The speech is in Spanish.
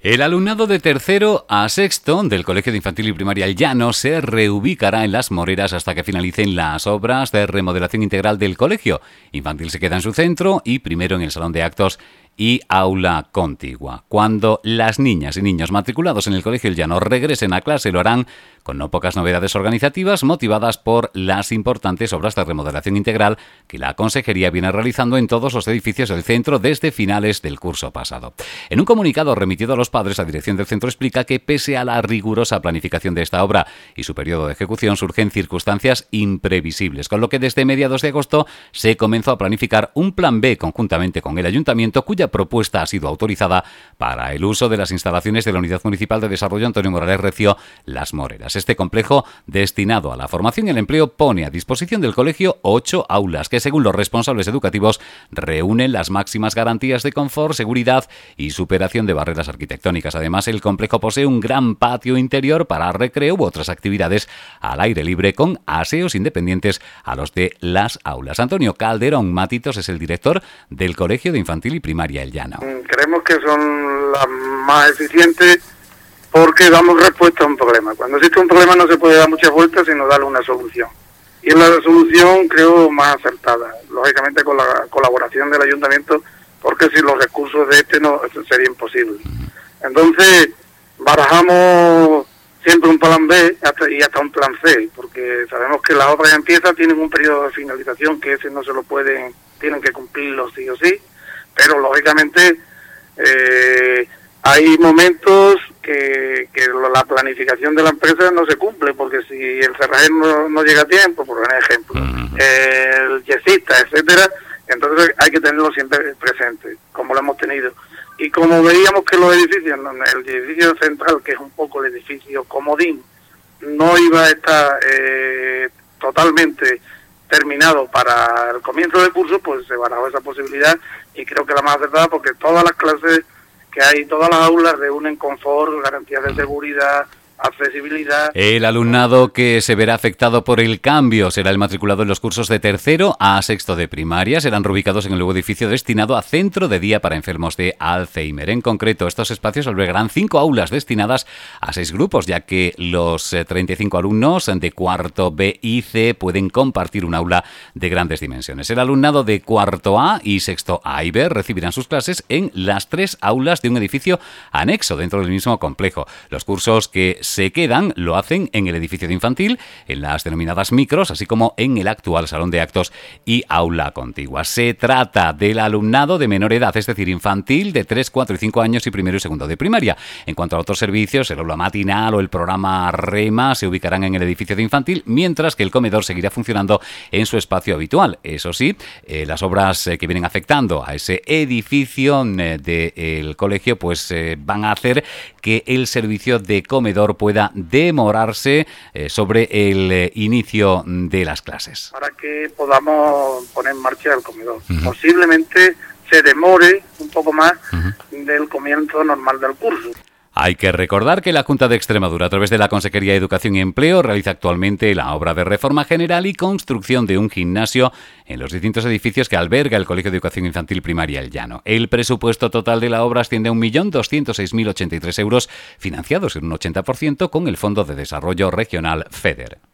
El alumnado de tercero a sexto del Colegio de Infantil y Primaria El Llano se reubicará en Las Moreras hasta que finalicen las obras de remodelación integral del colegio. Infantil se queda en su centro y primero en el salón de actos y aula contigua. Cuando las niñas y niños matriculados en el Colegio El Llano regresen a clase, lo harán con no pocas novedades organizativas motivadas por las importantes obras de remodelación integral que la Consejería viene realizando en todos los edificios del centro desde finales del curso pasado. En un comunicado remitido a los padres, la dirección del centro explica que pese a la rigurosa planificación de esta obra y su periodo de ejecución, surgen circunstancias imprevisibles, con lo que desde mediados de agosto se comenzó a planificar un plan B conjuntamente con el Ayuntamiento, cuya propuesta ha sido autorizada para el uso de las instalaciones de la Unidad Municipal de Desarrollo Antonio Morales Recio, Las Moreras. Este complejo, destinado a la formación y el empleo, pone a disposición del colegio 8 aulas que, según los responsables educativos, reúnen las máximas garantías de confort, seguridad y superación de barreras arquitectónicas. Además, el complejo posee un gran patio interior para recreo u otras actividades al aire libre con aseos independientes a los de las aulas. Antonio Calderón Matitos es el director del Colegio de Infantil y Primaria El Llano. Creemos que son las más eficientes porque damos respuesta a un problema. Cuando existe un problema no se puede dar muchas vueltas, sino darle una solución. Y es la solución, creo, más acertada, lógicamente con la colaboración del ayuntamiento, porque sin los recursos de no sería imposible. Entonces, barajamos siempre un plan B y hasta un plan C, porque sabemos que las obras empiezan, tienen un periodo de finalización que ese no se lo pueden, tienen que cumplirlo sí o sí, pero lógicamente hay momentos que la planificación de la empresa no se cumple, porque si el cerrajero no llega a tiempo, por ejemplo, el yesista, etcétera, entonces hay que tenerlo siempre presente, como lo hemos tenido. Y como veíamos que los edificios, el edificio central, que es un poco el edificio comodín, no iba a estar totalmente terminado para el comienzo del curso, pues se barajó esa posibilidad y creo que la más acertada, porque todas las clases que hay, todas las aulas reúnen confort, garantías de seguridad, accesibilidad. El alumnado que se verá afectado por el cambio será el matriculado en los cursos de tercero a sexto de primaria. Serán reubicados en el nuevo edificio destinado a centro de día para enfermos de Alzheimer. En concreto, estos espacios albergarán 5 aulas destinadas a 6 grupos, ya que los 35 alumnos de cuarto B y C pueden compartir un aula de grandes dimensiones. El alumnado de cuarto A y sexto A y B recibirán sus clases en las 3 aulas de un edificio anexo dentro del mismo complejo. Los cursos que se quedan lo hacen en el edificio de infantil, en las denominadas micros, así como en el actual salón de actos y aula contigua. Se trata del alumnado de menor edad, es decir, infantil de 3, 4 y 5 años y primero y segundo de primaria. En cuanto a otros servicios, el aula matinal o el programa REMA se ubicarán en el edificio de infantil, mientras que el comedor seguirá funcionando en su espacio habitual. Eso sí, las obras que vienen afectando a ese edificio del colegio pues van a hacer que el servicio de comedor pueda demorarse sobre el inicio de las clases. Para que podamos poner en marcha el comedor. Posiblemente se demore un poco más del comienzo normal del curso. Hay que recordar que la Junta de Extremadura, a través de la Consejería de Educación y Empleo, realiza actualmente la obra de reforma general y construcción de un gimnasio en los distintos edificios que alberga el Colegio de Educación Infantil Primaria El Llano. El presupuesto total de la obra asciende a 1.206.083 euros, financiados en un 80% con el Fondo de Desarrollo Regional FEDER.